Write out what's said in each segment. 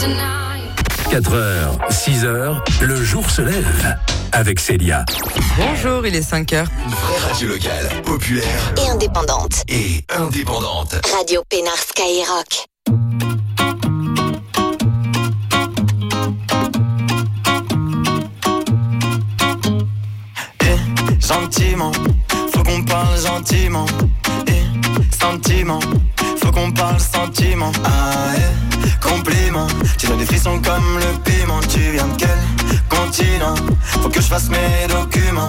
4h, 6h, le jour se lève avec Célia. Bonjour, il est 5h. Une vraie radio locale, populaire et indépendante. Radio Pénard Skyrock. Gentiment, faut qu'on parle gentiment. Sentiment, faut qu'on parle sentiment. Compliment, tu donnes des frissons comme le piment. Tu viens de quel continent? Faut que je fasse mes documents.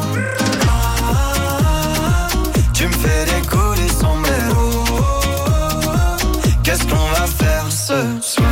Tu me fais des coups du sombrero. Qu'est-ce qu'on va faire ce soir?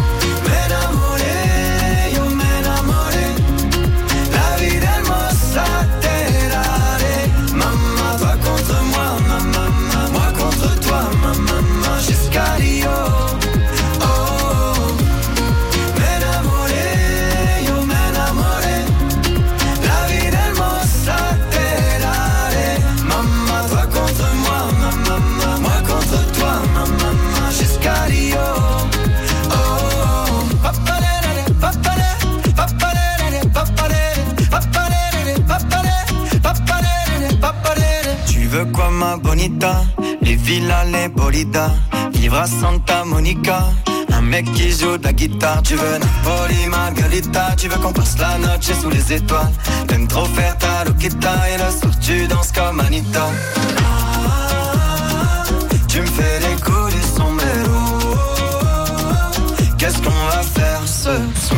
Quoi ma bonita, les villas, les bolidas, vivre à Santa Monica, un mec qui joue de la guitare. Tu veux Napoli, Margarita, tu veux qu'on passe la noche sous les étoiles. T'aimes trop faire ta loquita et le soir tu danses comme Anita. Tu me fais des coups du sombrero. Qu'est-ce qu'on va faire ce soir?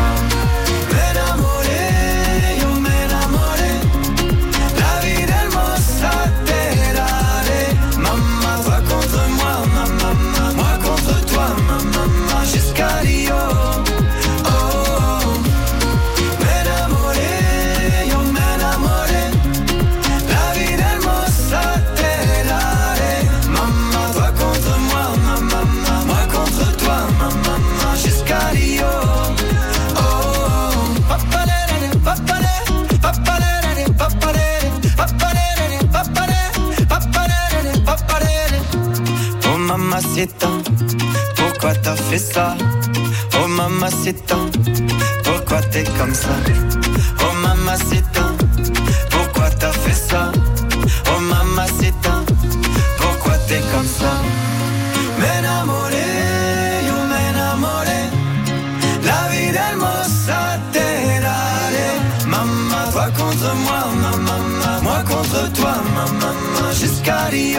Mamacita, pourquoi t'as fait ça? Oh mamacita, pourquoi t'es comme ça? Oh mamacita, pourquoi t'as fait ça? Oh mamacita, pourquoi t'es comme ça? M'enamoré, yo m'enamoré, la vida hermosa te daré. Maman, toi contre moi, maman, moi contre toi, maman, jusqu'à Rio.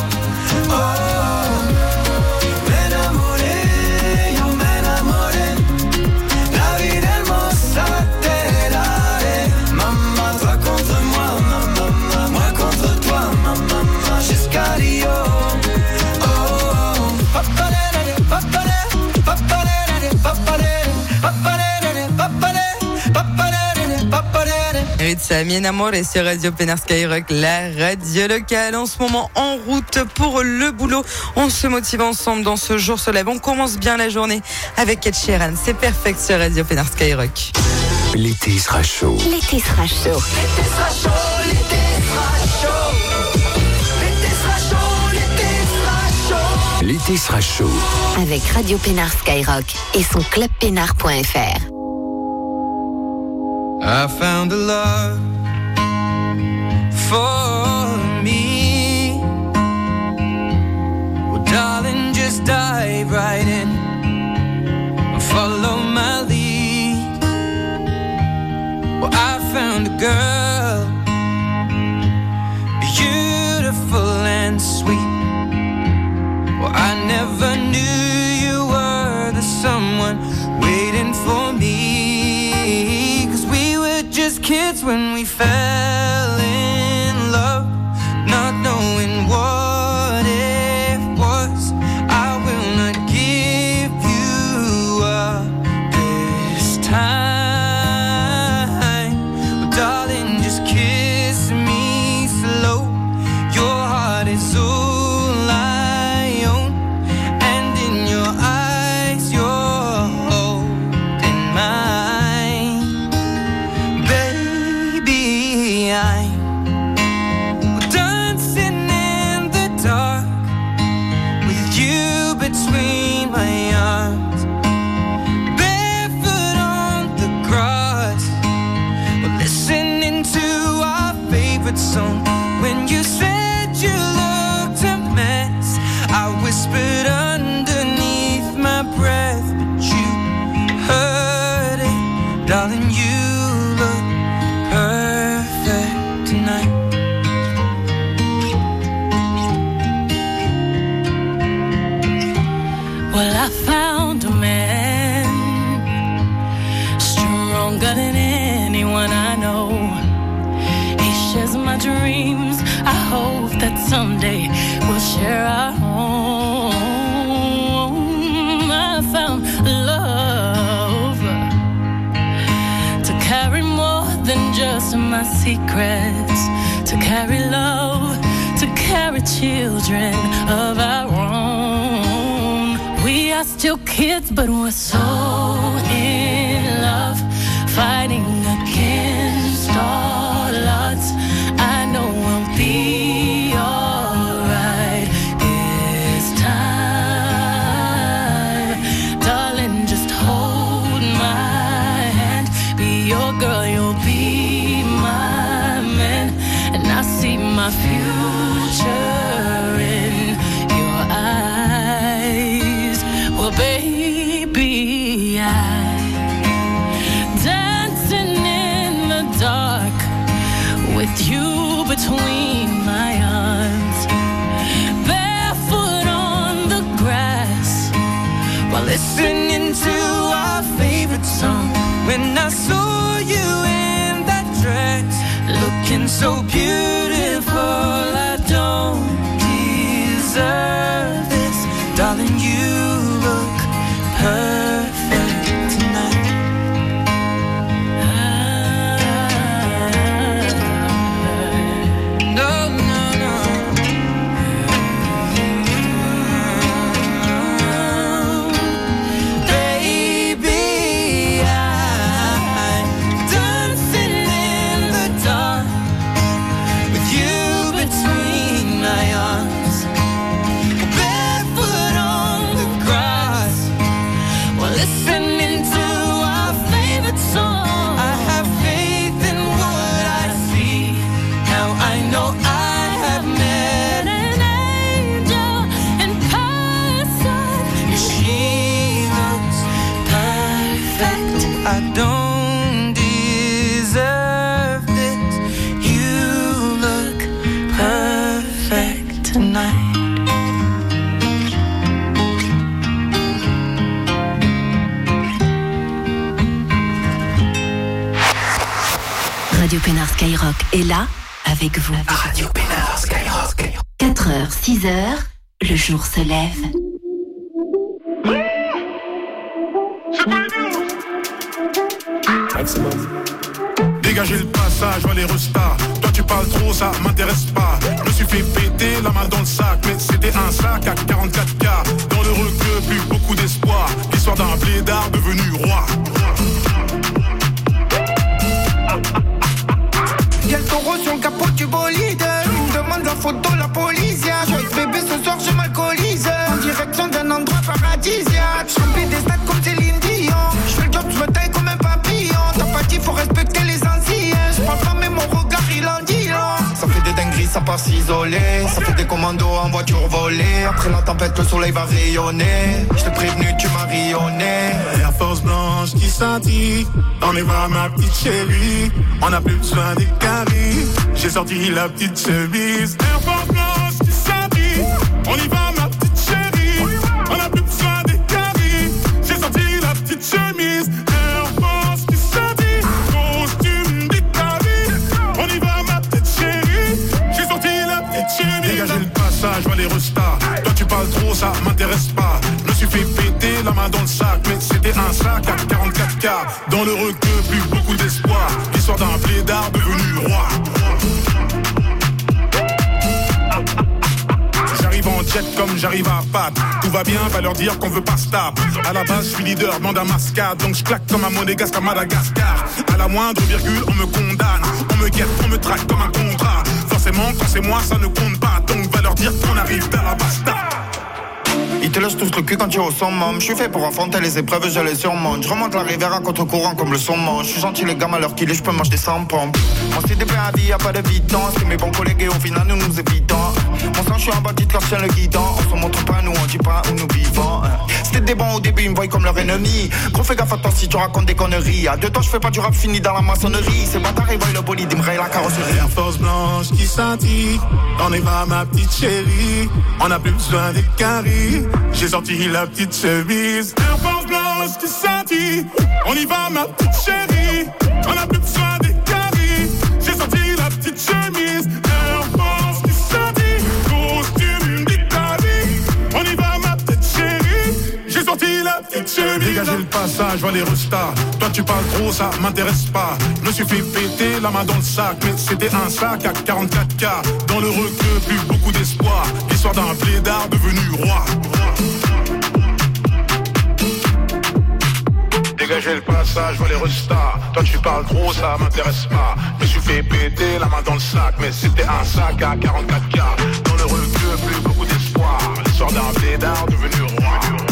C'est Mien Amour et sur Radio Pénard Skyrock, la radio locale. En ce moment, en route pour le boulot. On se motive ensemble dans ce jour se lève. On commence bien la journée avec Ed Sheeran. C'est parfait sur Radio Pénard Skyrock. L'été sera chaud. L'été sera chaud. L'été sera chaud, l'été sera chaud. L'été sera chaud, l'été sera chaud. L'été sera chaud. Avec Radio Pénard Skyrock et son club pénard.fr. I found a love for me. Well, darling, just dive right in. Follow my lead. Well, I found a girl, beautiful and sweet. Well, I never knew you were the someone waiting for me. Just kids when we fell in love, not knowing what it was. I will not give you up this time. Oh, darling, just kiss me slow. Your heart is all I own, and in your eyes you're holding mine. I Darling, you look perfect tonight. Well, I found a man stronger than anyone I know. He shares my dreams. I hope that someday we'll share our home. I found love to carry more than just my secrets, to carry love, to carry children of our own. We are still kids, but we're so in love, fighting against all odds. I know we'll be alright this time. Darling, just hold my hand. Be your girl, you'll be my man. And I see my future in your eyes. Well, baby, dancing in the dark with you between my arms, barefoot on the grass while listening to our favorite song. When I saw you in that dress, looking so beautiful, I don't deserve this. Darling, you look perfect tonight. No, no, no. Baby, I'm dancing in the dark with you between my arms, barefoot on the grass while listening to our favorite song. I have faith in what I see. Now I know I have met an angel in person. She looks perfect. I don't deserve this. You look perfect tonight. Radio Pénard Skyrock est là avec vous. Radio Pénard Skyrock. 4h, 6h, le jour se lève. Dégagez le passage, vois les restas. Toi tu parles trop, ça m'intéresse pas. Je me suis fait péter la main dans le sac, mais c'était un sac à 44K. Dans le requeu, plus beaucoup d'espoir. L'histoire d'un blédard devenu roi. Y'a le taureau sur le capot du bolide. Il me demande la photo, la police. Je suis avec bébé ce soir, je m'alcoolise. En direction d'un endroit paradisiaque. Je remplis des stades comme Céline Dion. Je fais le job, je me taille comme un papillon. T'as pas dit, faut respecter les anciens. Je parle pas, mais mon regard il en dit long. Ça fait des dingueries, ça part s'isoler. Ça fait des commandos en voiture volée. Après la tempête, le soleil va rayonner. Je t'ai prévenu, tu m'as rayonné. Air Force blanche qui scintille. On y va ma petite chérie. On a plus besoin des caries. J'ai sorti la petite chemise. Air Force blanche qui scintille. On y va ma petite chérie. On a plus besoin des caries. J'ai sorti la petite chemise. Air Force qui scintille. Costume des caries. On y va ma petite chérie. J'ai sorti la petite chemise. Dégagez le passage, vois les restas. Toi tu parles trop, ça m'intéresse pas. Je me suis fait péter la main dans le sac, mais c'était un sac à 44K. Dans le requeu, plus beaucoup d'espoir. L'histoire d'un blédard devenu roi. J'arrive en jet comme j'arrive à Pâques. Tout va bien, va leur dire qu'on veut pas stable. À la base, je suis leader, demande à mascade. Donc je claque comme un monégasque à Madagascar. À la moindre virgule, on me condamne. On me guette, on me traque comme un contrat. Forcément, quand c'est moi, ça ne compte pas. Donc va leur dire qu'on arrive vers la basta. Ils te lâchent tous le cul quand tu es au summum. Je suis fait pour affronter les épreuves, je les surmonte. Je remonte la rivière à contre-courant comme le saumon. Je suis gentil les gammes à l'heure qu'il est, je peux m'acheter sans pompe. On s'est des à vie, y'a pas de vitance. C'est mes bons collègues et au final nous nous évitons. Mon sang, je suis un bandit quand je tiens le guidon. On se montre pas, nous, on dit pas où nous vivons. C'était des bons au début, ils me voient comme leur ennemi. Gros, fais gaffe à toi si tu racontes des conneries. À 2 temps, je fais pas du rap fini dans la maçonnerie. Ces bâtards, ils voient le bolide, ils me rayent la carrosserie. Air Force blanche qui scintille. On y va, ma petite chérie. On a plus besoin des caries. J'ai sorti la petite chemise. Air Force blanche qui scintille. On y va, ma petite chérie. On a plus besoin des caries. J'ai sorti la petite chemise. Air Force qui scintille. Costume d'Italie. On y va, ma petite chérie. J'ai sorti la petite chemise. Dégagez le passage, vois les restas. Toi tu parles trop, ça m'intéresse pas. Je me suis fait péter la main dans le sac. Mais c'était un sac à 44K. Dans le requeu, plus beaucoup d'espoir. L'histoire d'un blédard devenu roi. Dégagez le passage, vois les restas. Toi tu parles trop, ça m'intéresse pas. Je me suis fait péter la main dans le sac. Mais c'était un sac à 44K. Dans le requeu, plus beaucoup d'espoir. L'histoire d'un blédard devenu roi.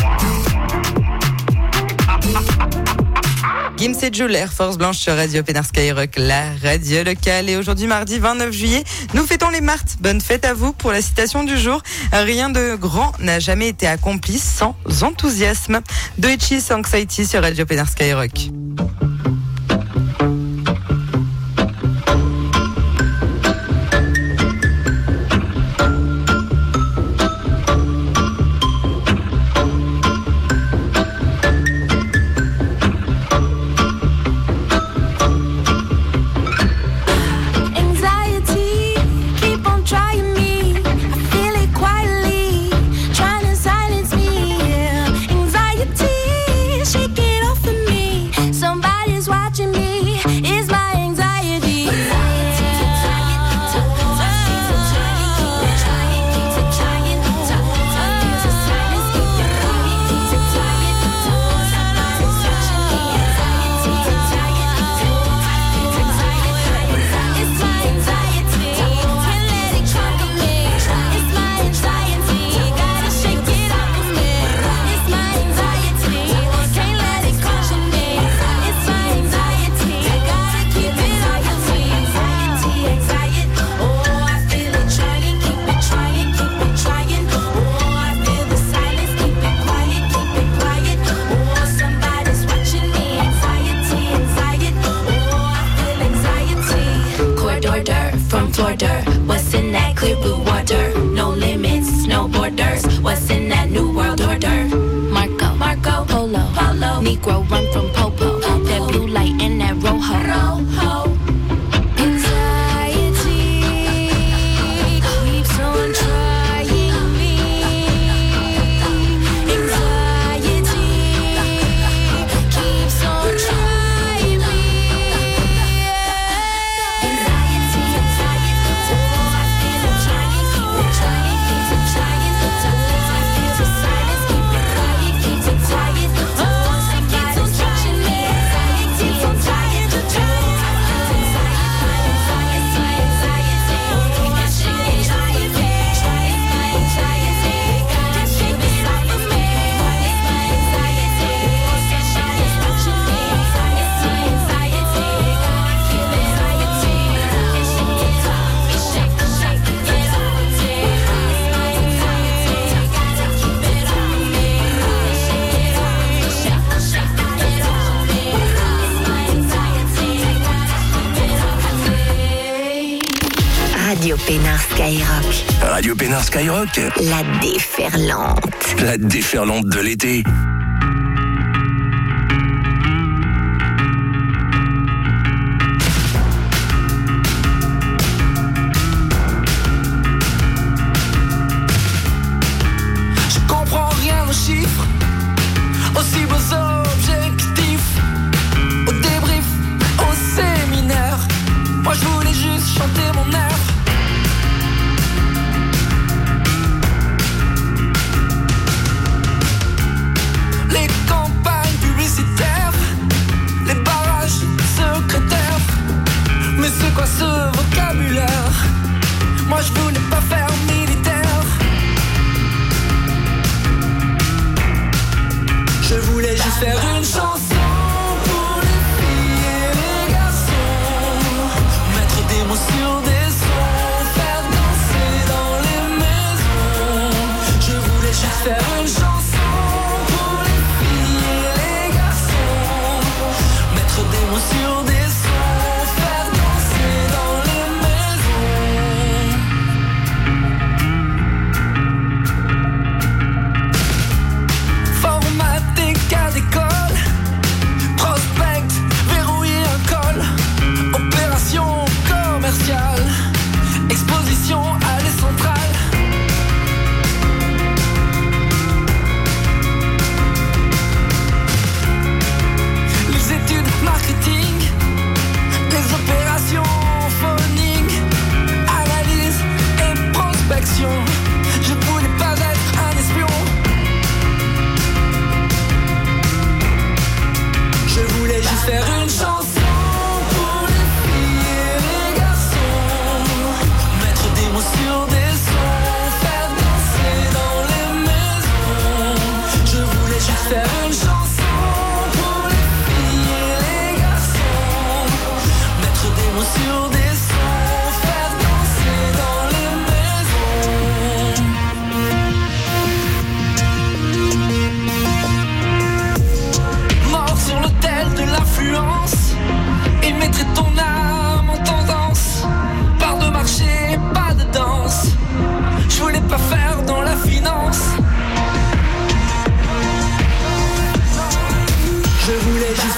Gims et Jules, Air Force blanche sur Radio Pénard Skyrock, la radio locale. Et aujourd'hui, mardi 29 juillet, nous fêtons les Martes. Bonne fête à vous pour la citation du jour. Rien de grand n'a jamais été accompli sans enthousiasme. Doechi Anxiety sur Radio Pénard Skyrock. What's in that clear blue water? No limits, no borders. What's in that new world order? Marco, Polo, Negro run from Popo. That blue light and that rojo. Anxiety keeps on trying me. Anxiety keeps on trying me. Radio Pénard Skyrock. Radio Pénard Skyrock. La déferlante. La déferlante de l'été. Je comprends rien aux chiffres, aussi beaux objectifs, au débrief, au séminaire. Moi je voulais juste chanter mon air.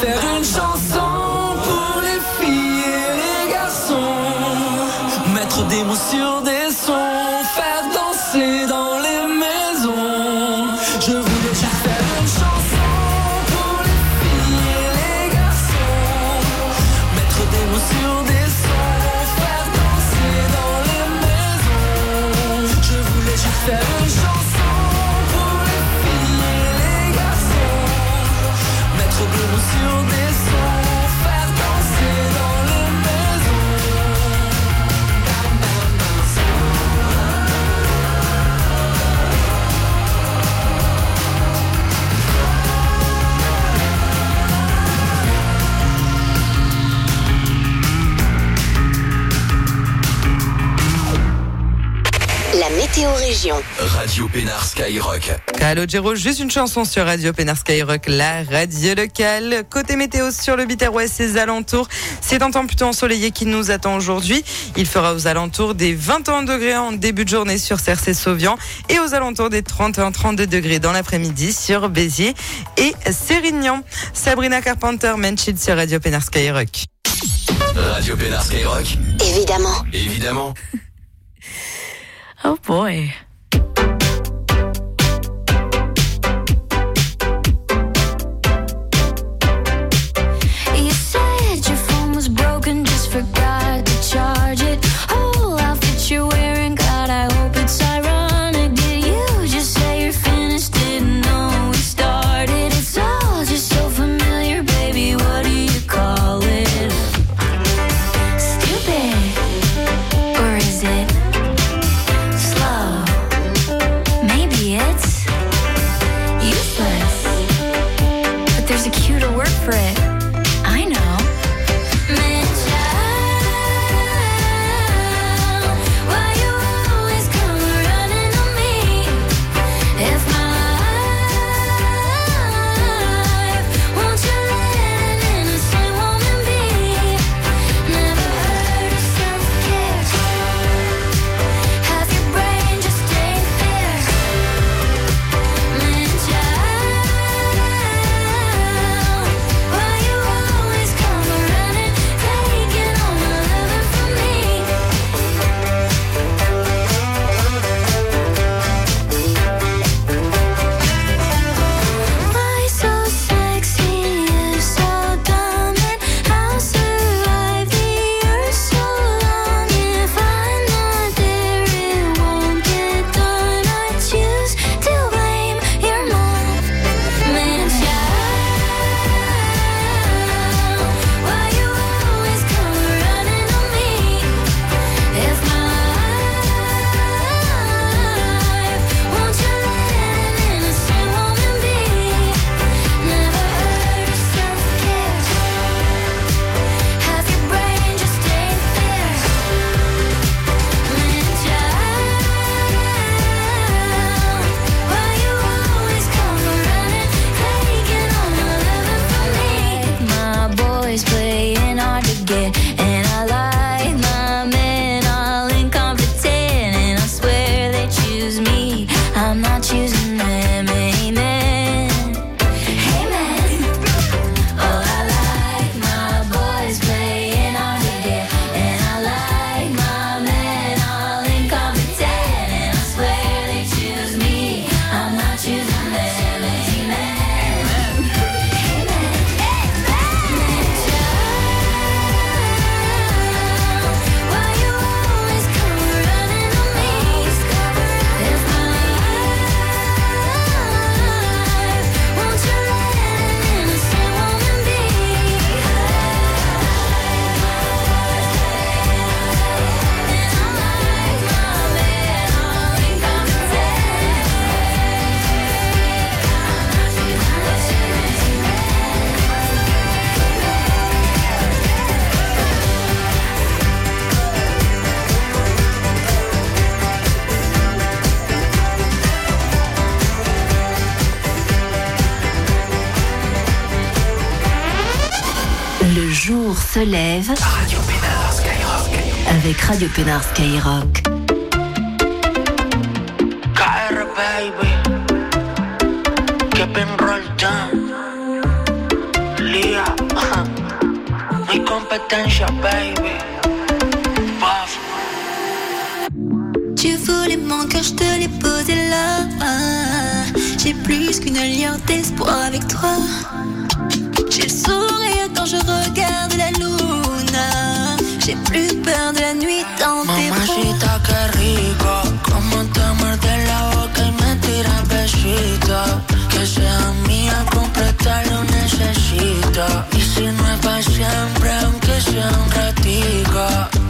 faire une chanson pour les filles et les garçons. Mettre des mots sur des sons, faire danser dans les maisons. Je voulais juste faire une chanson pour les filles et les garçons. Mettre des mots sur des sons, faire danser dans les maisons. Je voulais juste faire une chanson pour les filles et les garçons. Mettre des mots sur des sons, faire danser dans les maisons. La météo région. Radio Pénard Skyrock. Calogero, juste une chanson sur Radio Pénard Skyrock, la radio locale. Côté météo sur le Biterrois et ses alentours, c'est un temps plutôt ensoleillé qui nous attend aujourd'hui. Il fera aux alentours des 21 degrés en début de journée sur Cercé-Sauvian et aux alentours des 31-32 degrés dans l'après-midi sur Béziers et Sérignan. Sabrina Carpenter, Manchild sur Radio Pénard Skyrock. Radio Pénard Skyrock. Évidemment. Évidemment. Oh boy. You said your phone was broken, just forgot to charge it. Whole outfit you're wearing, God, I hope it's ironic. Did you just say you're finished? Didn't know we started. It's all just so familiar, baby. What do you call it? Stupid, or is it slow? Maybe it's useless, but there's a cuter word for it. I know. Man, child, why you always come running on me? If my life, won't you let an innocent woman be? Never heard of self-care. Half your brain just ain't there. Man, child, why you always come running, taking all my loving from me? Why so sexy, you so dumb, and how survive the earth so long? If I'm not there, it won't get done. I choose to blame your mom. Man, child, why you always come running on me? If my life, won't you let an innocent woman be? Never heard of self-care. Half your brain just ain't there. Man, child, why you always come running, taking all my loving from me? My boys playing hard to get, and I like my men all incompetent, and I swear they choose me, I'm not choosing them. Amen. Amen. Oh, I like my boys playing hard to get, and I like my men all incompetent, and I swear they choose me, I'm not choosing them. Amen. Why you always come running on me? If my life, won't you let an innocent woman be? And I like my men all incompetent. Le jour se lève Radio Pénard Skyrock. avec Radio Pénard Skyrock. KR baby, Kevin Roll Lia. Mi competencia, baby. Puff. Tu voulais mon cœur, je te l'ai posé là. J'ai plus qu'une alliance d'espoir avec toi. J'ai le sourire quand je regarde la luna. J'ai plus peur de la nuit dans tes bras. Mamacita, que rico. Como te muerde la boca y me tira besitos. Que sea mía, completa lo necesito. Y si no es para siempre, aunque sea un ratico.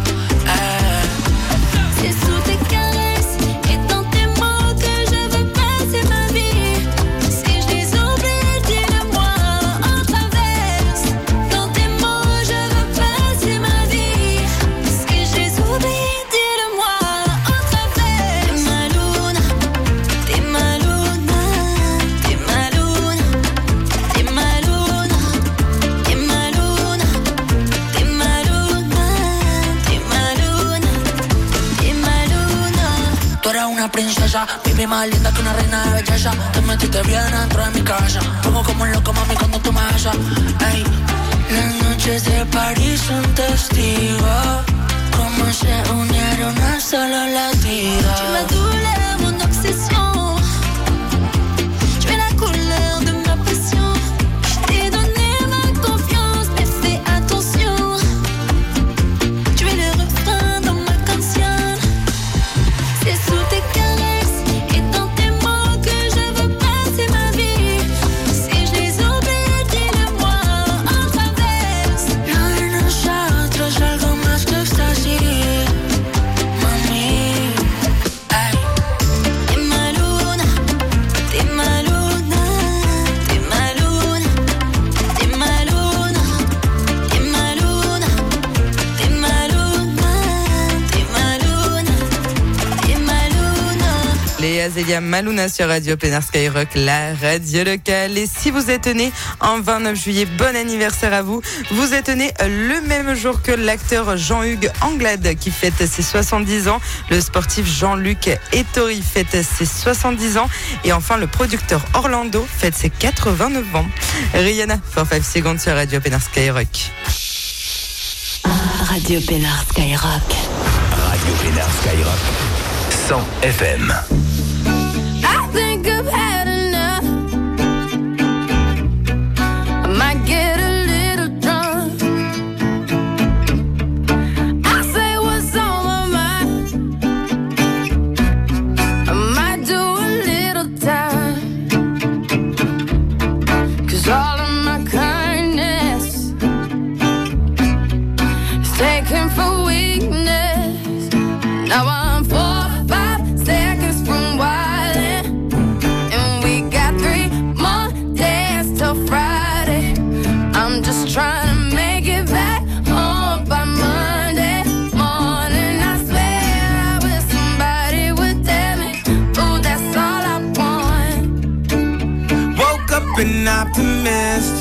C'est sous tes caresses et dans tes mots que je veux passer ma vie. Si je les oublie, dis-le-moi en traverse. Dans tes mots, je veux passer ma vie. Si je les oublie, dis-le-moi en travers. T'es ma luna, t'es ma luna, t'es ma luna, t'es ma luna, t'es ma luna, t'es ma luna, t'es ma luna, t'es ma luna. Tú eres una princesa, baby, más linda que una reina de belleza. Te metiste bien dentro de mi casa. Como un loco, mami, cuando tú me besas. Ey, las noches de París son testigos. Cómo se unieron a solo latidos. Tu ma douleur, mon obsession. Tu es la couleur de ma passion. Je t'ai donné ma confiance, mais fais attention. Tu es le refrain dans ma canción. C'est sous tes caresses et dans tes mots que je veux passer ma vie. Si je les oublie, dis-le-moi en traverse. Lo de nosotros algo más que éxtasis. Mami, ay. T'es ma luna, t'es ma luna, t'es ma luna, t'es ma luna, t'es ma luna, t'es ma luna, t'es ma luna, t'es ma luna. Léa Zélia Maluna sur Radio Pénard Skyrock, la radio locale. Et si vous êtes né en 29 juillet, bon anniversaire à vous. Vous êtes né le même jour que l'acteur Jean-Hugues Anglade qui fête ses 70 ans. Le sportif Jean-Luc Ettori fête ses 70 ans. Et enfin, le producteur Orlando fête ses 89 ans. Rihanna, for 5 secondes sur Radio Pénard Skyrock. Radio Pénard Skyrock. Radio Pénard Skyrock 100 FM. I think I've had enough. I might get a little drunk. I say what's on my mind. I might do a little time. 'Cause all of my kindness is taken for weakness. Now I'm 4 or 5 seconds from wildin', and we got 3 more days till Friday. I'm just trying to make it back home by Monday morning. I swear I wish somebody would tell me, ooh, that's all I want. Woke up an optimist.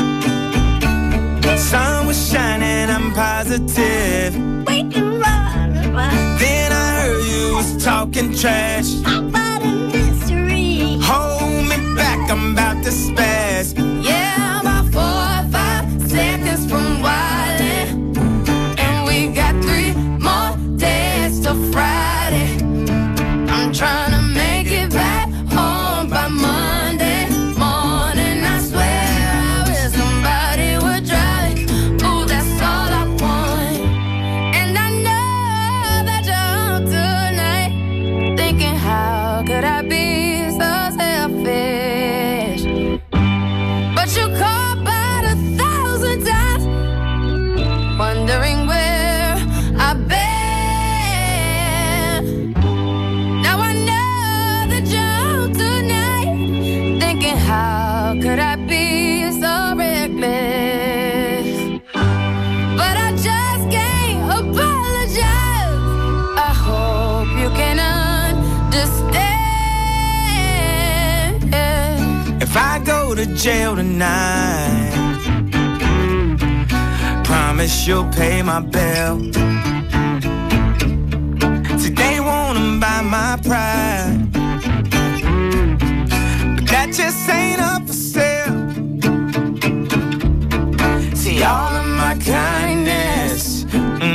Sun was shining, I'm positive. We can run, Then I heard you was talking trash. about a mystery. Hold me back, I'm about to spaz. Yeah, about 4 or 5 seconds from wildin', and we got 3 more days till Friday. I'm trying to make it back home by Monday morning. I swear I wish somebody would drive. Ooh, that's all I want. And I know that you're up tonight, thinking how could I be so selfish? But you called about 1,000 times, wondering where I've been. Now I know that you're out tonight, thinking how could I be so reckless? But I just can't apologize. I hope you can understand. If I go to jail tonight, promise you'll pay my bill. See, they wanna buy my pride, but that just ain't up for sale. all of my kindness.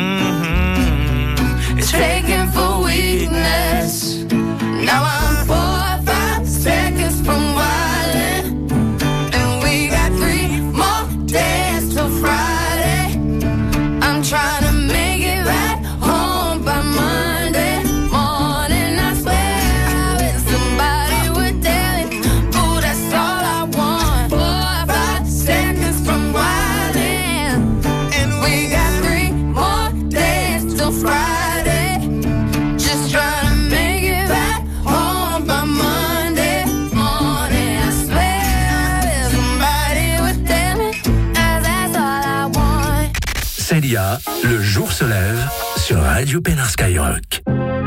It's taken for weakness. Now I'm 4 or 5 seconds from wildin', and we got 3 more days till Friday. I'm trying to make it right home by Monday morning. I swear I wish somebody would tell me, ooh, that's all I want. 4 or 5 seconds from wildin', and we got 3 more days till Friday. Just trying to make it right home by Monday morning. I swear I wish somebody would tell me, that's all I want. Célia, le jour se lève sur Radio Pénard Skyrock.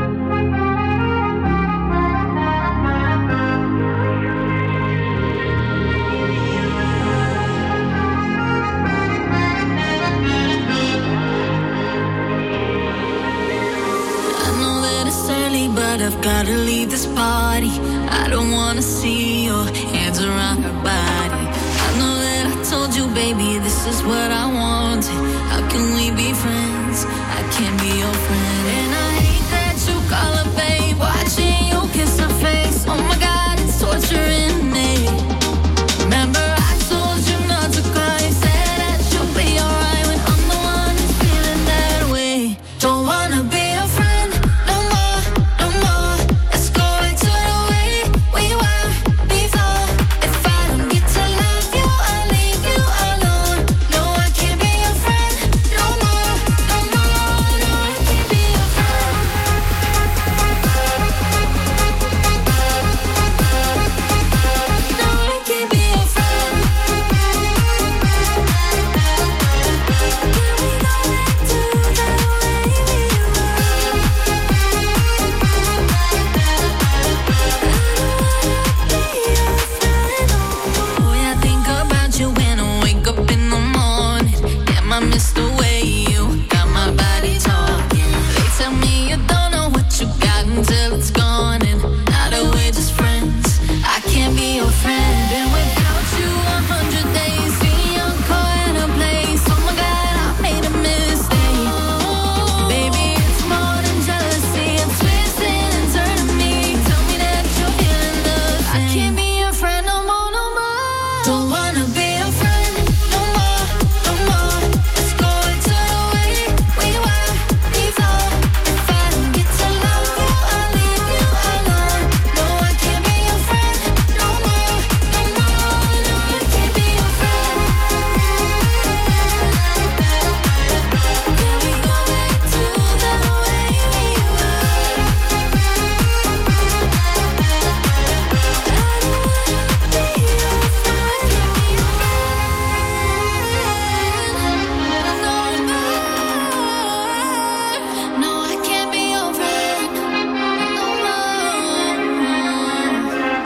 But I've gotta leave this party. I don't wanna see your hands around her body. I know that I told you, baby, this is what I wanted. How can we be friends? I can't be your friend. And I hate that you call her babe, watching you kiss her face. Oh my God, it's torturing me. Remember I told you not to cry, said that you'll be alright when I'm the one who's feeling that way. Don't wanna be your friend no more, no more. Let's go back to the way we were before. If I don't get to love you, I'll leave you alone. No, I can't be your friend no more, no more. No, I can't be your friend. No, I can't be your friend. Can we go back to the way we were? Oh yeah, I think about you when I wake up in the morning. Damn, I miss the way you got my body talking. They tell me you don't know what you got until it's gone, and now that we're just friends, I can't be your friend. Been without you 100 days, see your car in a place. Oh my God, I made a mistake. Baby, it's more than jealousy. It's twisting and turning me. Tell me that you're feeling the same. I can't be your friend no more, no more. Don't wanna be your friend no more, no more. Let's go back to the way we were before. If I don't get to love you, I'll leave you alone. No, I can't be your friend no more, no more. No, I can't be your friend. Can we go back to the way we were? No, I can't be your friend no more.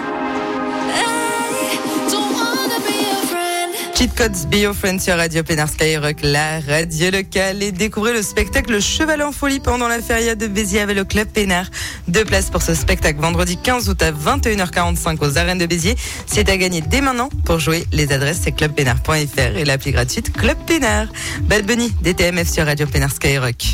Hey, don't wanna be your friend. Cheat Codes, Be Your Friend sur Radio Pénard Skyrock, la radio locale. Et découvrez le spectacle Cheval en folie pendant la feria de Béziers avec le Club Pénard. 2 places pour ce spectacle vendredi 15 août à 21h45 aux arènes de Béziers. C'est à gagner dès maintenant. Pour jouer, les adresses c'est clubpénard.fr et l'appli gratuite Club Pénard. Bad Bunny, DTMF sur Radio Pénard Skyrock.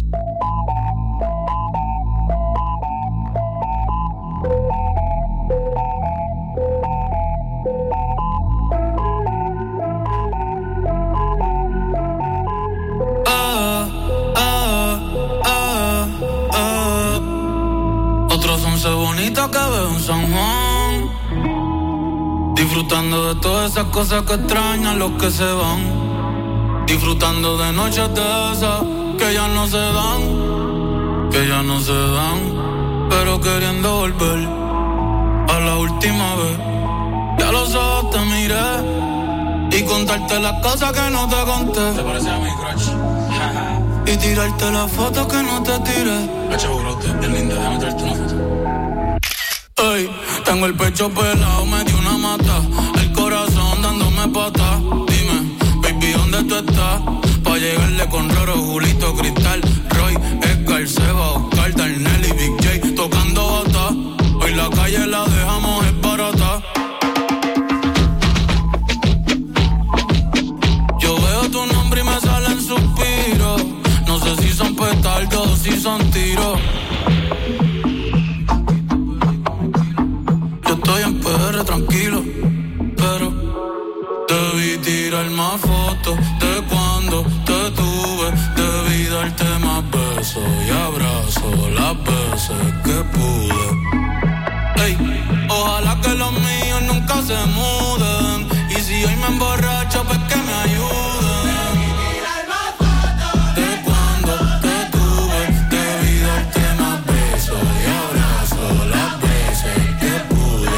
Otros 11 bonitos que veo en San Juan, disfrutando de todas esas cosas que extrañan los que se van, disfrutando de noches de esas que ya no se dan, que ya no se dan, pero queriendo volver a la última vez. Ya los ojos te miré y contarte las cosas que no te conté. ¿Te parece a mi crush? Y tirarte las fotos que no te tiré. Echa burote, bien linda, déjame traerte una foto. Ey, tengo el pecho pelado, me dio una mata. El corazón dándome pata. Dime, baby, ¿dónde tú estás? Pa' llegarle con Roro, Julito, Cristal, Roy, Edgar, Seba, Oscar, Darnell y Big J tocando bata. Hoy la calle la dejamos es barata. Yo veo tu nombre nombre y me salen suspiros. No sé si son petardos o si son tiros. Yo estoy en PR tranquilo, pero debí tirar más fotos de cuando te tuve. Debí darte más besos y abrazos las veces que pude. Ey, ojalá que los míos nunca se muden. Y si hoy me emborracho, pues que me ayuden. De cuando te tuve, debí darte más besos y abrazos las veces que pude.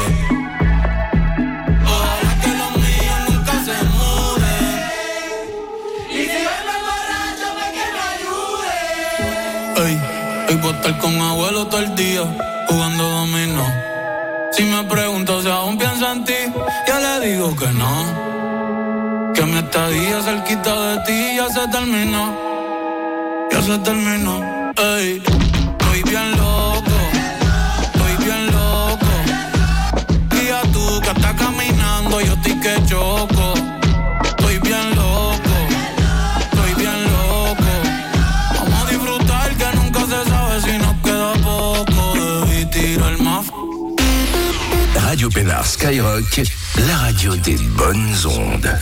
Ojalá que los míos nunca se muden. Y si hoy me emborracho, pues que me ayuden. Ey, hoy voy a estar con abuelo todo el día jugando dominó. Si me pregunto si aún pienso en ti, yo le digo que no. Que mi estadía cerquita de ti ya se terminó. Ya se terminó. Ey, estoy bien loco. Estoy bien loco. Y a tú que estás caminando, yo estoy que choco. Estoy bien loco. Estoy bien loco. Vamos a disfrutar que nunca se sabe si nos queda poco. Debí tirar más. Radio Pénard Skyrock, la radio des bonnes ondes.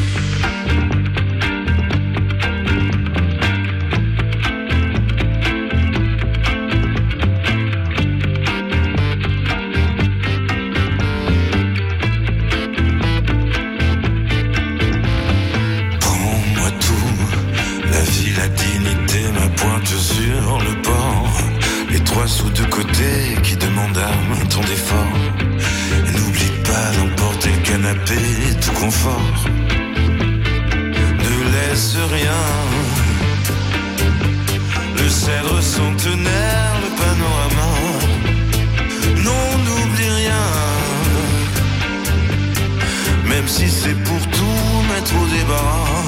Prends-moi tout, la vie, la dignité, ma pointe sur le port. Les 3 sous de côté qui demandent un temps d'effort. N'oublie pas d'emporter le canapé, tout confort. Ne laisse rien. Le cèdre centenaire, le panorama. Non, n'oublie rien. Même si c'est pour tout mettre au débarras.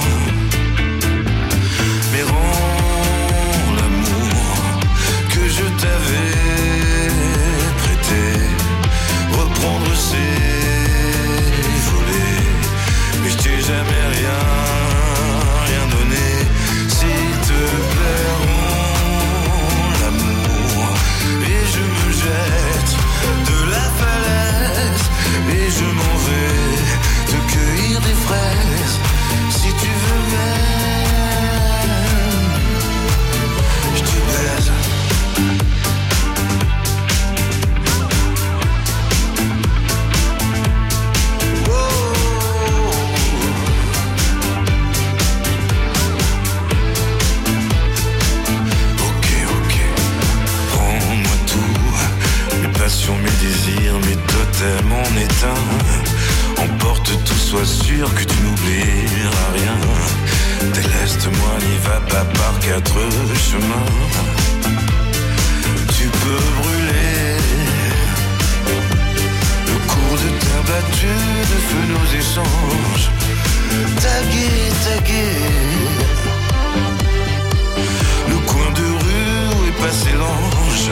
Mais rends l'amour que je t'avais prêté. Reprendre ses volets. Mais je t'ai jamais rien donné. S'il te plaît, rends l'amour. Et je me jette de la falaise. Et je m'en vais te cueillir des fraises. Si tu veux même, je te baise. Mes désirs, mes totems en éteint. Emporte tout, sois sûr que tu n'oublieras rien. Déleste-moi, n'y va pas par 4 chemins. Tu peux brûler le cours de terre battue, de feu nos échanges. Taguer le coin de rue où est passé l'ange.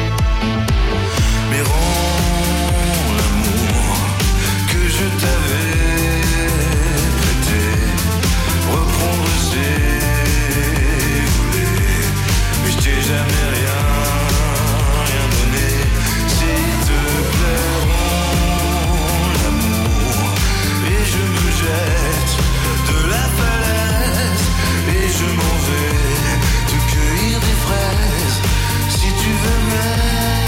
Mais rends l'amour que je t'avais prêté. Reprendre ses volets. Mais je t'ai jamais rien donné. S'il te plaît, rends l'amour. Et je me jette de la falaise. Et je m'en vais te cueillir des fraises. Si tu veux même.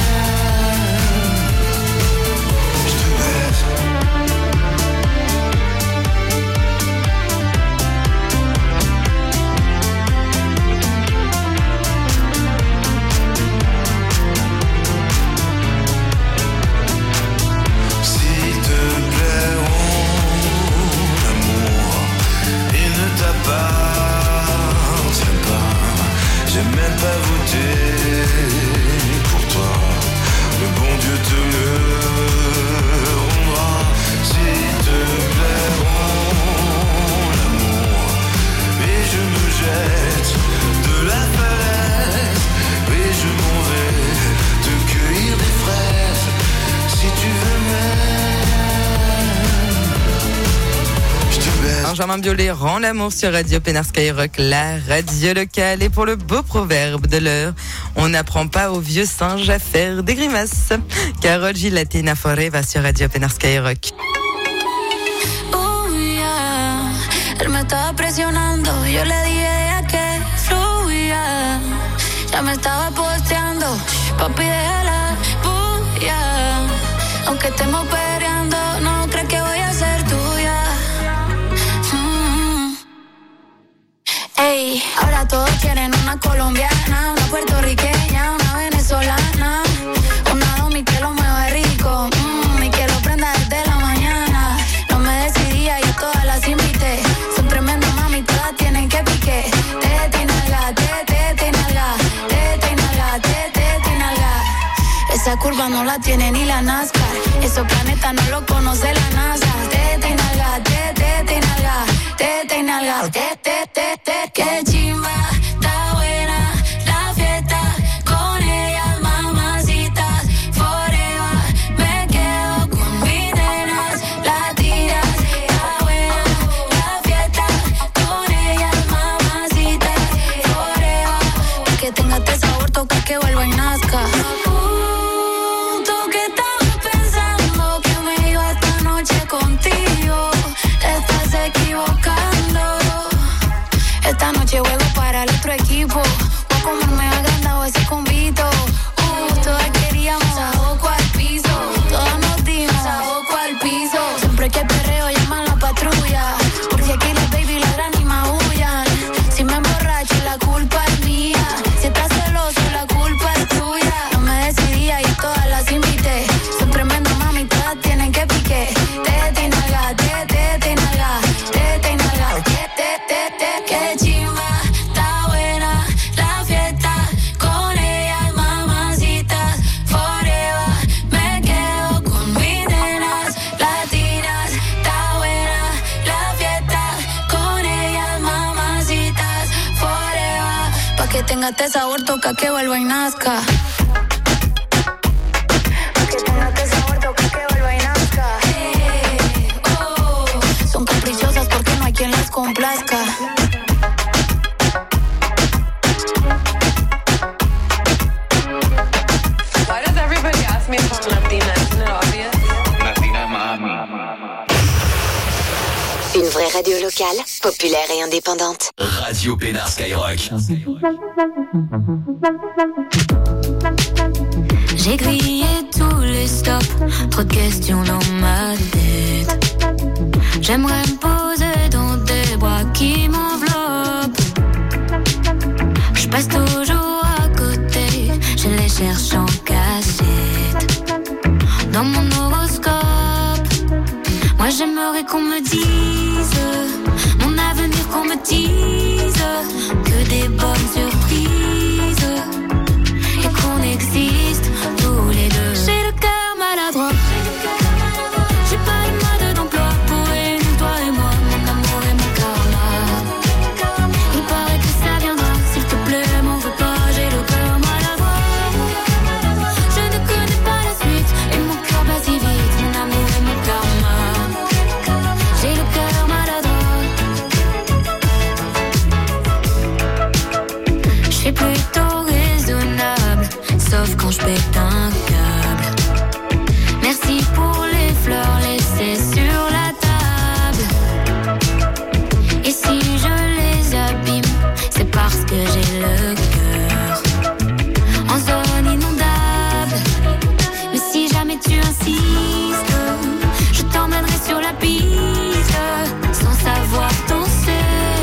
J'ai même pas voté pour toi. Le bon Dieu te le rendra. S'il te plaît, rends l'amour. Et je me jette de la falaise. Et je m'en vais te cueillir des fraises. Si tu veux même, je te baise. Benjamin Biolay, rend l'amour sur Radio Pénard Skyrock, la radio locale. Et pour le beau proverbe de l'heure, on n'apprend pas aux vieux singes à faire des grimaces. Carol G. Latina Forever sur Radio Pénard Skyrock. Oh yeah, él me estaba presionando, yo le dije que fluía, ya me estaba posteando, papi déjala, yeah. Aunque estemos peleando, no crees que voy a ser tuya. Ey, ahora todos quieren una colombiana, una puertorriqueña, una venezolana, una domi que lo mueva rico, y que lo prenda desde la mañana. No me decidía, yo todas las invité, son tremendas mami, todas tienen que pique. Tete y nalga, tete y nalga, tete y nalga, tete y nalga. Esa curva no la tiene ni la NASCAR, esos planetas no lo conoce la NASA. Tete y nalga, tete y nalga, tete y nalga, tete, tete. Qué chimba, está buena la fiesta, con ellas mamacitas, forever, me quedo con mis nenas, latinas, está buena la fiesta, con ellas mamacitas, forever, pa' que tenga este sabor, toca que vuelva y nazca. ¿Tú qué estabas pensando? Que me iba esta noche contigo, te estás equivocando. Esta noche juego para el otro equipo, voy a comerme agrandado ese convito. Todas queríamos saboco al piso, todas nos dimos saboco al piso. Siempre que perreo llaman la patrulla, porque aquí las baby ladran y maullan. Si me emborracho la culpa es mía, si estás celoso la culpa es tuya. No me decidía y todas las invité, son tremendas mami, todas tienen que pique. Tete y nalga, tete y nalga, tete y nalga, tete, qué chimba, está buena la fiesta, con ellas mamacitas, forever, me quedo con mis nenas, latinas, está buena la fiesta, con ellas mamacitas, forever, pa' que tenga este sabor, toca que vuelva y nazca. Pa' que tenga este sabor, toca que vuelva y nazca. Son caprichosas porque no hay quien las complazca. Why does everybody ask me if I'm Latina? Isn't it obvious? Latina mami. Une vraie radio locale, populaire et indépendante. Radio Pénard Skyrock. J'ai grillé tous les stops, trop de questions dans ma tête. J'aimerais me poser dans des bras qui m'enveloppent. Je passe toujours à côté, je les cherche en cachette. Dans mon horoscope, moi j'aimerais qu'on me dise mon avenir, qu'on me dise que des bonnes surprises et qu'on existe tous les deux. J'ai le cœur maladroit, j'ai pas de mode d'emploi pour réunir toi et moi, mon amour et mon karma. Il paraît que ça viendra, s'il te plaît, m'en veux pas, j'ai le cœur maladroit. Je ne connais pas la suite et mon cœur bat si vite, mon amour et mon karma. J'ai le cœur maladroit. Je suis plutôt raisonnable, sauf quand je pète un câble. Merci pour les fleurs laissées sur la table. Et si je les abîme, c'est parce que j'ai le cœur en zone inondable. Mais si jamais tu insistes, je t'emmènerai sur la piste, sans savoir danser.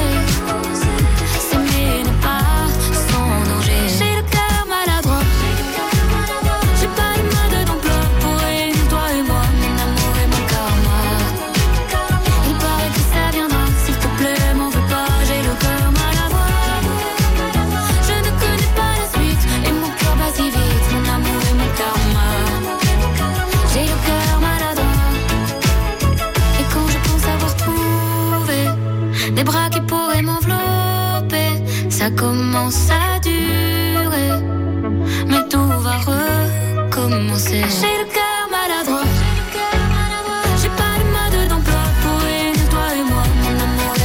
S'aimer n'est pas sans danger. J'ai le cœur maladroit, j'ai pas de mode d'emploi pour réunir toi et moi, mon amour et mon karma. Il paraît que ça viendra, s'il te plaît, m'en veux pas, j'ai le cœur maladroit. Je ne connais pas la suite et mon cœur bat si vite, mon amour et mon karma. J'ai le cœur maladroit. Et quand je pense avoir trouvé des bras qui pourraient m'envelopper, ça commence à durer, mais tout va recommencer. J'ai le cœur maladroit, j'ai pas de mode d'emploi pour réunir toi et moi, mon amour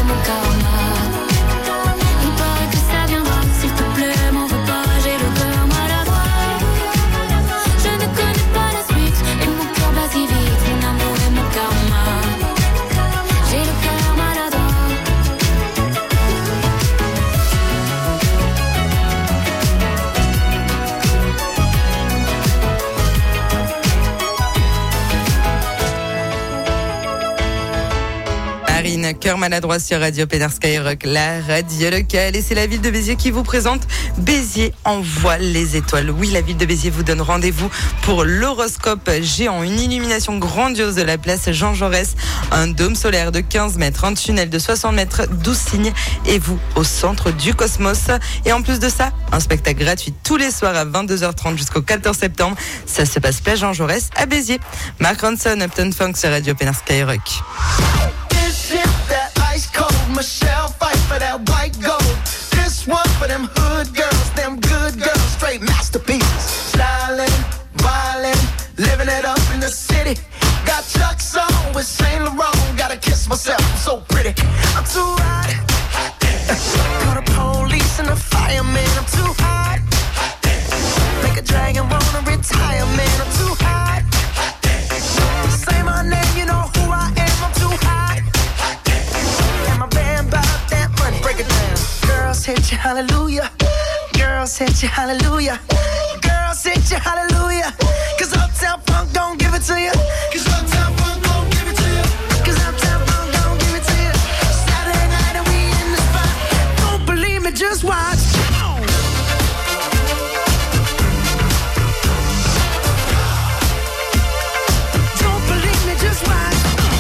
Cœur maladroit sur Radio Pénard Skyrock, la radio locale. Et c'est la ville de Béziers qui vous présente Béziers envoie les étoiles. Oui, la ville de Béziers vous donne rendez-vous pour l'horoscope géant, une illumination grandiose de la place Jean Jaurès, un dôme solaire de 15 mètres, un tunnel de 60 mètres, 12 signes et vous au centre du cosmos. Et en plus de ça, un spectacle gratuit tous les soirs à 22h30 jusqu'au 14 septembre. Ça se passe place Jean Jaurès à Béziers. Mark Ronson, Upton Funk sur Radio Pénard Skyrock. Michelle fight for that white gold. This one for them hood girls, them good girls, straight masterpieces. Styling, wildin', living it up in the city. Got Chuck's on with Saint Laurent. Gotta kiss myself, I'm so pretty. I'm too hot. Call the police and the fireman. I'm too hot. Make a dragon wanna retire, man. I'm too hot. Say my name, you know who I am. I'm too hot. And my band bought that money. Break it down. Girls hit you, hallelujah. Girls hit you, hallelujah. Girls hit you, hallelujah. Cause Uptown Funk don't give it to you. Cause Uptown Funk don't give it to you. Cause Uptown Funk don't give it to you. Saturday night and we in the spot. Don't believe me, just watch. Don't believe me, just watch.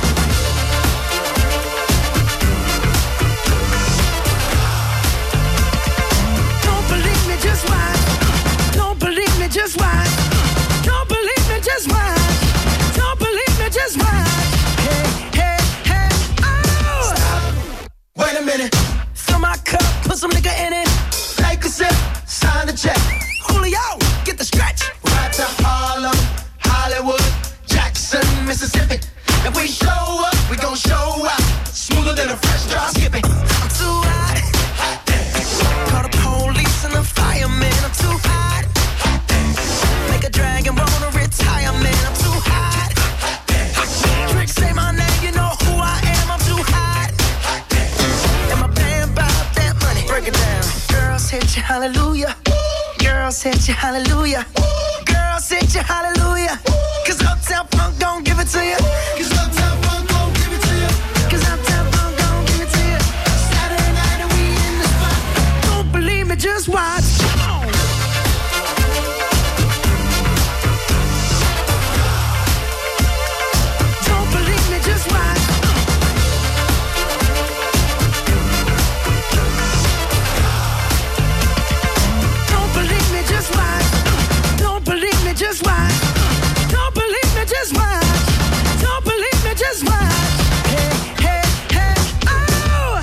Don't believe me, just watch. Don't believe me, just watch. Don't believe me, just watch. Don't believe me, just watch. Hey, hey, hey, oh! Stop. Wait a minute. Fill my cup, put some nigga in it. Take a sip, sign the check. Julio, get the stretch. Right to Harlem, Hollywood, Jackson, Mississippi. If we show up, we gon' show out. Smoother than a fresh drop skipping. I'm too hot. Call the police and the fireman. I'm too hot. Make a dragon wanna retire, man. I'm too hot. Trick, say my name, you know who I am. I'm too hot. And my band bought that money. Break it down. Girls hit you, hallelujah. Girls hit you, hallelujah. Girls hit you, hallelujah. Cause Uptown Funk don't give it to you. Cause Uptown Funk don't give it to you. Cause Uptown Funk don't give it to you. Saturday night and we in the spot. Don't believe me, just watch. Don't believe me, just watch. Don't believe me, just watch. Don't believe me, just watch. Don't believe me, just watch. Don't believe me, just watch. Hey, hey, hey, oh!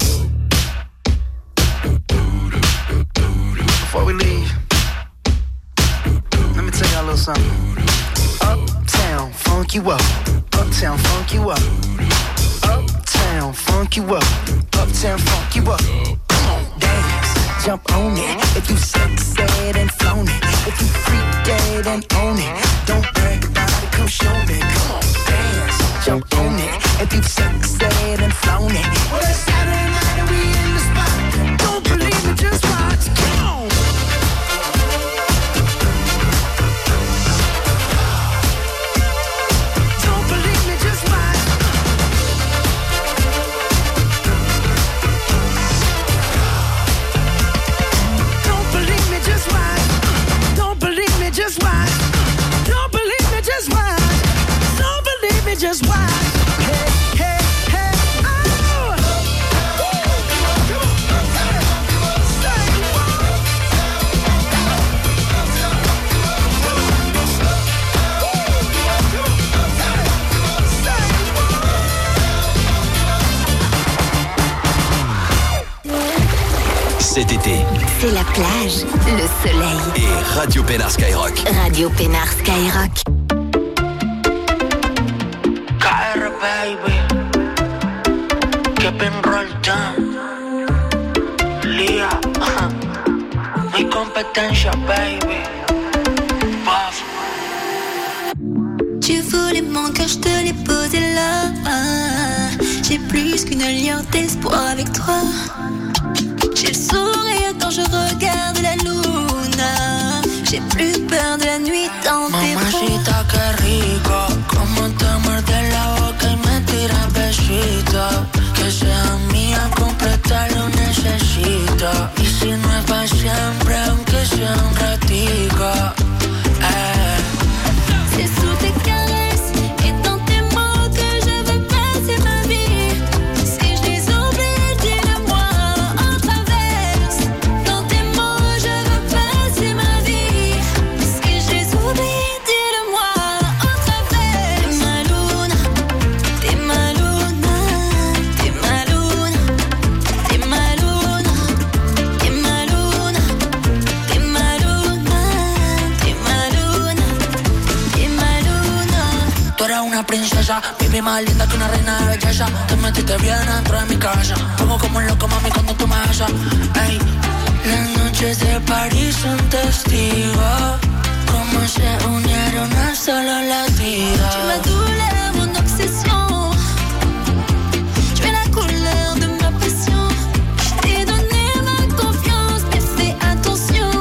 Before we leave, let me tell y'all a little something. Uptown, funk you up. Uptown, funk you up. Uptown, funk you up. Uptown, funk you up. Come on, dance, jump on it. If you sexed and flown it. If you freak dead and own it. Don't brag about it, come show me. Come on, dance, jump on it. If you sexed and flown it. Well, it's Saturday night and we in the spot. Don't believe me, just watch. Come on. Don't believe me, just watch. Don't believe me, just watch. Don't believe me, just watch. Don't believe me, just watch. Don't believe me, just watch. Hey, hey, hey, oh! Cet été, C'est la plage, le soleil. et Radio Pénard Skyrock. Radio Pénard Skyrock. KR baby, Kevin Roldan, Lia, mi competencia baby, Puff. Tu voulais mon cœur, je te l'ai posé là. J'ai plus qu'une alliance d'espoir avec toi. J'ai le sourire quand je regarde la luna. J'ai plus peur de la nuit dans tes bras. Mamacita, que rico, como te muerde la boca y me tira besitos. Que sean pa' siempre, aunque sea un ratico. C'est sous tes caresses et dans tes mots que je veux passer ma vie. Si je les oublie, dis-le-moi en travers. Dans tes mots, je veux passer ma vie. Si je les oublie, dis-le-moi en travers. T'es ma luna, t'es ma luna, t'es ma luna, t'es ma luna, t'es ma luna, t'es ma luna, t'es ma luna. Tú eres una princesa, baby, más linda que una reina de belleza. Te metiste bien dentro de mi casa. Pongo como un loco, mami, cuando tú me besas. Ey, las noches de París son testigos. Cómo se unieron a solo latidos. Tu es ma douleur, mon obsession. Tu es la couleur de ma passion. Je t'ai donné ma confiance, mais fais attention.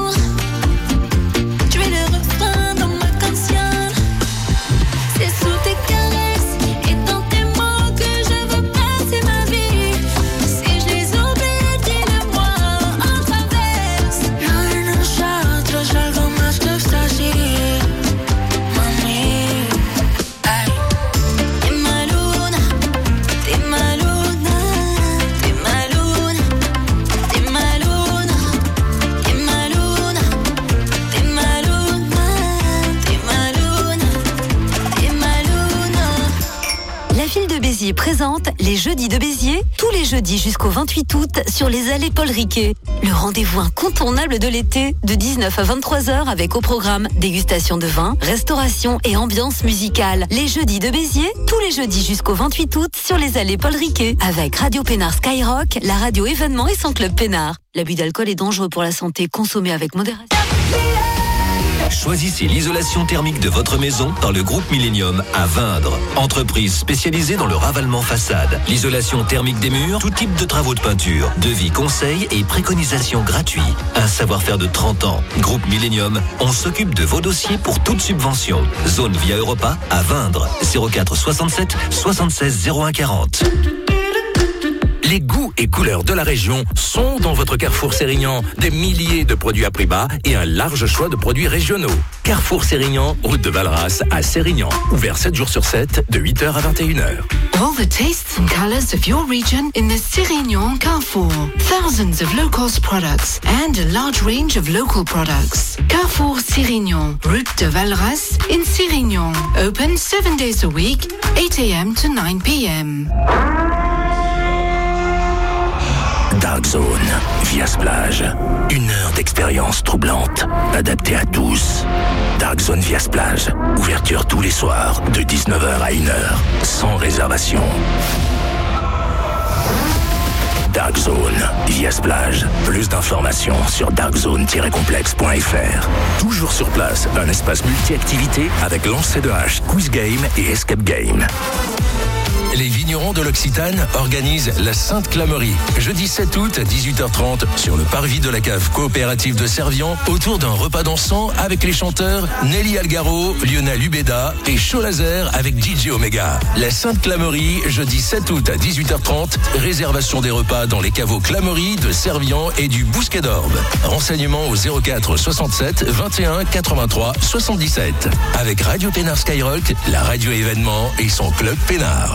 Tu es le refrain dans ma canción. C'est sous tes caresses et dans tes mots que je veux passer ma vie. Si je les oublie, dis-le-moi en travers. No de nosotros algo más que éxtasis, mami. Ey. T'es ma luna, t'es ma luna, t'es ma luna, t'es ma luna, t'es ma luna, t'es ma luna, t'es ma luna, t'es ma luna. La ville de Béziers présente les Jeudis de Béziers, tous les jeudis jusqu'au 28 août sur les allées Paul Riquet. Le rendez-vous incontournable de l'été, de 19 à 23h avec au programme dégustation de vin, restauration et ambiance musicale. Les Jeudis de Béziers, tous les jeudis jusqu'au 28 août sur les allées Paul Riquet avec Radio Pénard Skyrock, la radio événement et son club Pénard. L'abus d'alcool est dangereux pour la santé, consommé avec modération. Choisissez l'isolation thermique de votre maison dans le groupe Millennium à Vindre. Entreprise spécialisée dans le ravalement façade, l'isolation thermique des murs, tout type de travaux de peinture, devis, conseils et préconisations gratuits. Un savoir-faire de 30 ans. Groupe Millennium, on s'occupe de vos dossiers pour toute subvention. Zone Via Europa à Vindre. 04 67 76 01 40. Les goûts et couleurs de la région sont dans votre Carrefour Sérignan. Des milliers de produits à prix bas et un large choix de produits régionaux. Carrefour Sérignan, route de Valras à Sérignan. Ouvert 7 jours sur 7, de 8h à 21h. All the tastes and colors of your region in the Sérignan Carrefour. Thousands of low-cost products and a large range of local products. Carrefour Sérignan, route de Valras in Sérignan. Open 7 days a week, 8 a.m. to 9 p.m. Dark Zone, via Splage. 1 heure d'expérience troublante, adaptée à tous. Dark Zone via Splage. Ouverture tous les soirs, de 19h à 1h, sans réservation. Dark Zone, via Splage. Plus d'informations sur darkzone-complexe.fr. Toujours sur place, un espace multi-activité avec lancer de hache, quiz game et escape game. Les vignerons de l'Occitane organisent la Sainte Clamerie. Jeudi 7 août à 18h30 sur le parvis de la cave coopérative de Servian, autour d'un repas dansant avec les chanteurs Nelly Algaro, Lionel Ubeda et Show Laser avec DJ Omega. La Sainte Clamerie, jeudi 7 août à 18h30. Réservation des repas dans les caveaux Clamerie de Servian et du Bousquet d'Orbe. Renseignements au 04 67 21 83 77. Avec Radio Pénard Skyrock, la radio événement et son club Pénard.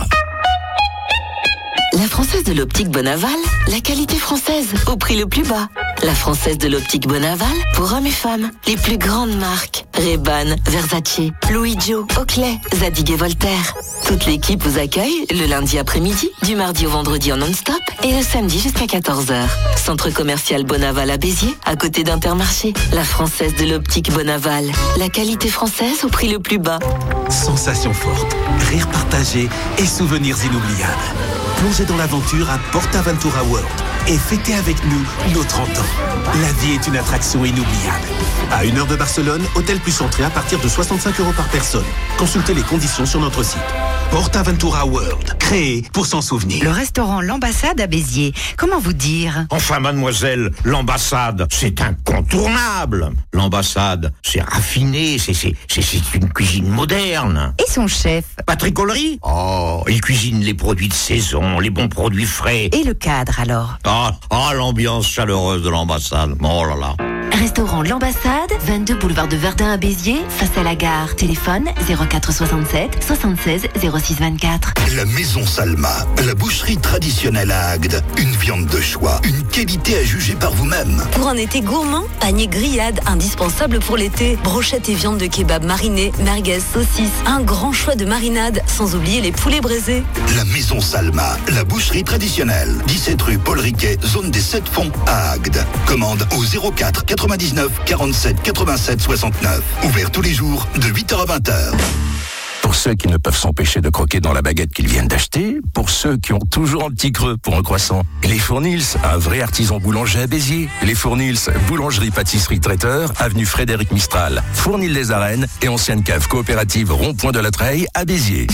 La Française de l'Optique Bonaval, la qualité française au prix le plus bas. La Française de l'Optique Bonaval, pour hommes et femmes, les plus grandes marques. Ray-Ban, Versace, Louis Jo, Oakley, Zadig et Voltaire. Toute l'équipe vous accueille le lundi après-midi, du mardi au vendredi en non-stop et le samedi jusqu'à 14h. Centre commercial Bonaval à Béziers, à côté d'Intermarché. La Française de l'Optique Bonaval, la qualité française au prix le plus bas. Sensations fortes, rires partagés et souvenirs inoubliables. Plongez dans l'aventure à PortAventura World et fêtez avec nous nos 30 ans. La vie est une attraction inoubliable. À 1 heure de Barcelone, hôtel plus entrée à partir de 65 € par personne. Consultez les conditions sur notre site. PortAventura World, créé pour s'en souvenir. Le restaurant L'Ambassade à Béziers. Comment vous dire? Enfin, mademoiselle, l'ambassade, c'est incontournable. L'ambassade, c'est raffiné, c'est une cuisine moderne. Et son chef? Patrick Ollery? Oh, il cuisine les produits de saison, les bons produits frais. Et le cadre alors? Ah, l'ambiance chaleureuse de l'ambassade. Oh là là. Restaurant L'Ambassade, 22 boulevard de Verdun à Béziers, face à la gare. Téléphone 04 67 76 06 24. La Maison Salma, la boucherie traditionnelle à Agde. Une viande de choix, une qualité à juger par vous-même. Pour un été gourmand, panier grillade indispensable pour l'été. Brochettes et viande de kebab marinée, merguez, saucisses. Un grand choix de marinades, sans oublier les poulets braisés. La Maison Salma, la boucherie traditionnelle. 17 rue Paul Riquet, zone des 7 fonds à Agde. Commande au 04 99 47 87 69. Ouvert tous les jours de 8h à 20h. Pour ceux qui ne peuvent s'empêcher de croquer dans la baguette qu'ils viennent d'acheter, pour ceux qui ont toujours un petit creux pour un croissant, les Fournils, un vrai artisan boulanger à Béziers. Les Fournils, boulangerie, pâtisserie, traiteur, avenue Frédéric Mistral, Fournil-les-Arènes et ancienne cave coopérative Rond-Point de la Treille à Béziers.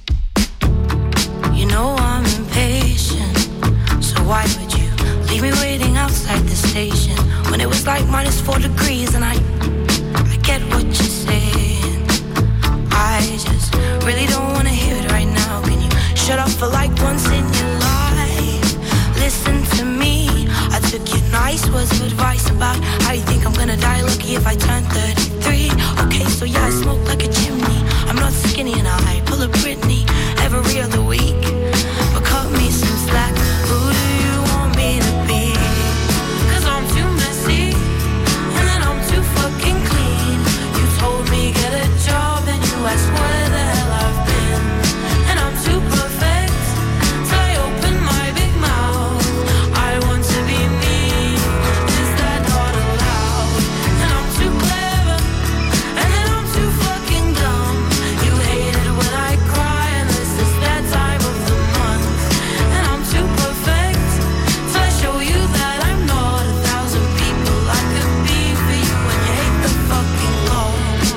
You know I'm impatient, so why would you leave me waiting outside the station when it was like -4 degrees and I get what you're saying. I just really don't want to hear it right now. Can you shut up for like once in your life? Listen to me, I took your nice words of advice about how you think I'm gonna die lucky if I turn 33. Okay, so yeah, I smoke like a chimney. I'm not skinny and I pull a Britney every other week. But cut me some slack, who do you want me to be? 'Cause I'm too messy, and then I'm too fucking clean. You told me get a job and you asked where the hell I've been. And I'm too perfect, so I open my big mouth. I want to be me, is that not allowed? And I'm too clever, and then I'm too fucking dumb. You hate it when I cry and this is that time of the month. And I'm too perfect, so I show you that I'm not 1,000 people I could be for you. And you hate the fucking law.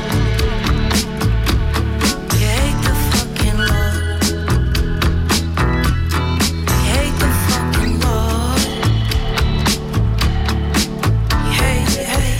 You hate the fucking law. You hate the fucking law. You hate.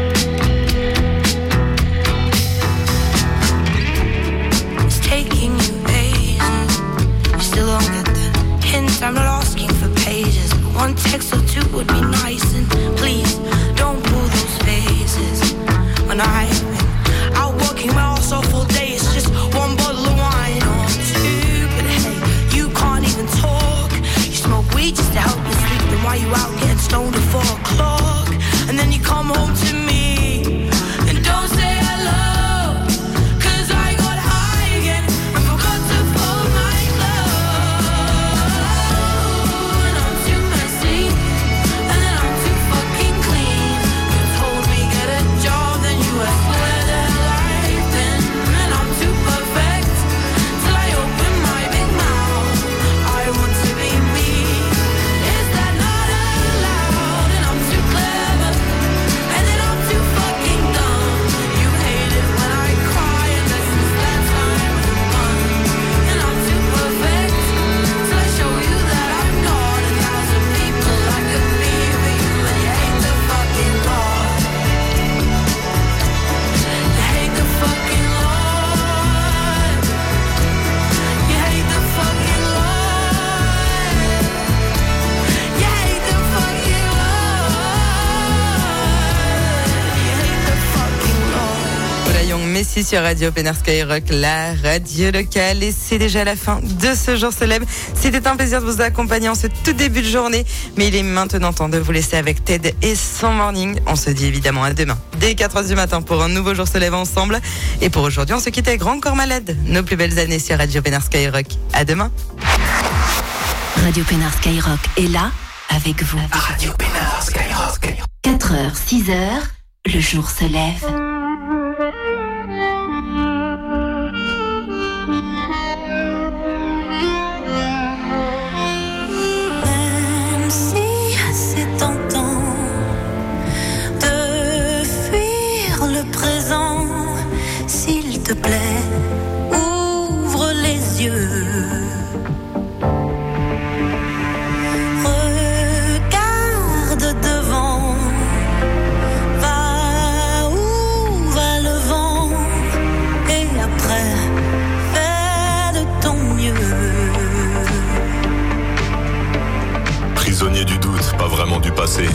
It's taking you ages. You still don't get the hint. I'm not asking for pages, but one text or two would be nice. And please don't pull those faces. When I've been out working my ass off all day, it's just one bottle of wine or two. But hey, you can't even talk. You smoke weed just to help you sleep. Then why you out getting stoned at 4 o'clock? And then you come home to me and don't say hello. 'Cause I got high again and forgot to fold my clothes. And I'm too messy, and then I'm too fucking clean. You told me get a job, then you asked where the hell I've been. And I'm too perfect, till I open my big mouth. I want to be me, is that not allowed? And I'm too clever, and then I'm too fucking dumb. You hate it when I cry, and this is that time of the month. And I'm too perfect, till I show you that I'm not 1,000 people I could be for you. And you hate the fucking law. You hate the fucking law. You hate the fucking law. You hate the fucking law. Voilà, Young Messi sur Radio Pénard Skyrock, la radio locale. Et c'est déjà la fin de ce jour célèbre. C'était un plaisir de vous accompagner en ce tout début de journée. Mais il est maintenant temps de vous laisser avec Ted et son morning. On se dit évidemment à demain, dès 4h du matin pour un nouveau jour célèbre ensemble. Et pour aujourd'hui, on se quitte avec Grand Corps Malade. Nos plus belles années sur Radio Pénard Skyrock. À demain. Radio Pénard Skyrock est là avec vous. Radio Pénard Skyrock. 4h, 6h, le jour se lève. Même si c'est tentant de fuir le présent, s'il te plaît, ouvre les yeux.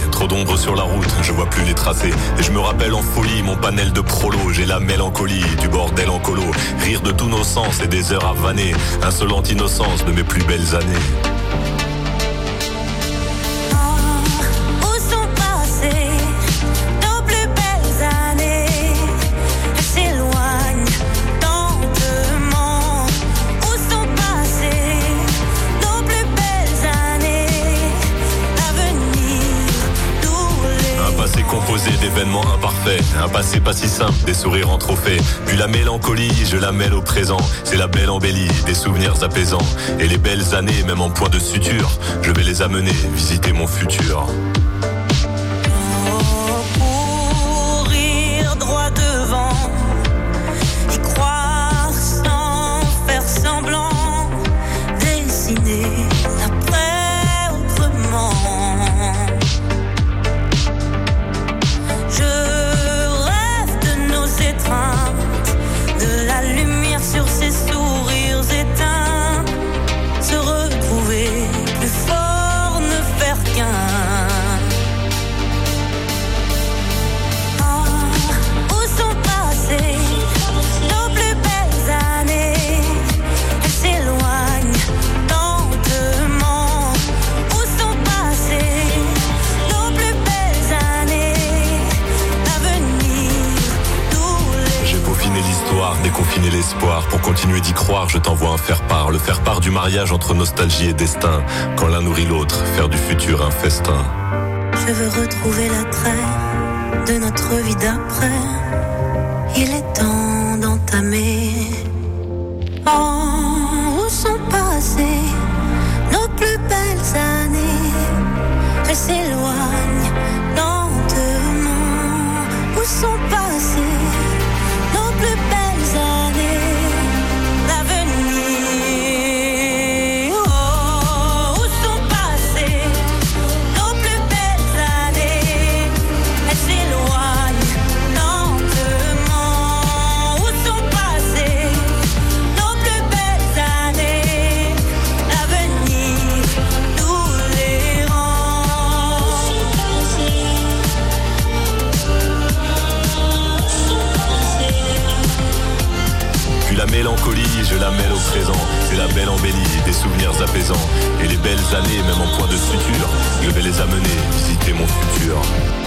trop d'ombre sur la route, je vois plus les tracés. Et je me rappelle en folie mon panel de prolo. J'ai la mélancolie du bordel en colo. Rire de tous nos sens et des heures à vanner. Insolente innocence de mes plus belles années. Composé d'événements imparfaits, un passé pas si simple, des sourires en trophée. Puis la mélancolie, je la mêle au présent. C'est la belle embellie, des souvenirs apaisants. Et les belles années, même en point de suture, je vais les amener visiter mon futur. Courir droit devant, y croire sans faire semblant, dessiner l'après autrement. De la lumière sur ses sourires éteints, se retrouver plus fort, ne faire qu'un. Où sont passées nos plus belles années? Elles s'éloignent lentement. Où sont passées nos plus belles années? L'avenir. J'ai peaufiné l'histoire, déconfiné l'espoir. Pour continuer d'y croire, je t'envoie un faire-part. Le faire-part du mariage entre nostalgie et destin. Quand l'un nourrit l'autre, faire du futur un festin. Je veux retrouver l'attrait de notre vie d'après. Il est temps d'entamer. Oh, où sont passées nos plus belles années? Elles s'éloignent lentement. Où sont passées nos plus belles années, l'avenir? Oh, où sont passées nos plus belles années? Elles s'éloignent lentement. Où sont passées nos plus belles années? L'avenir nous les rend. Puis la mélancolie, je la mêle au présent. C'est la belle embellie, des souvenirs apaisants. Et les belles années, même en point de suture, je vais les amener visiter mon futur.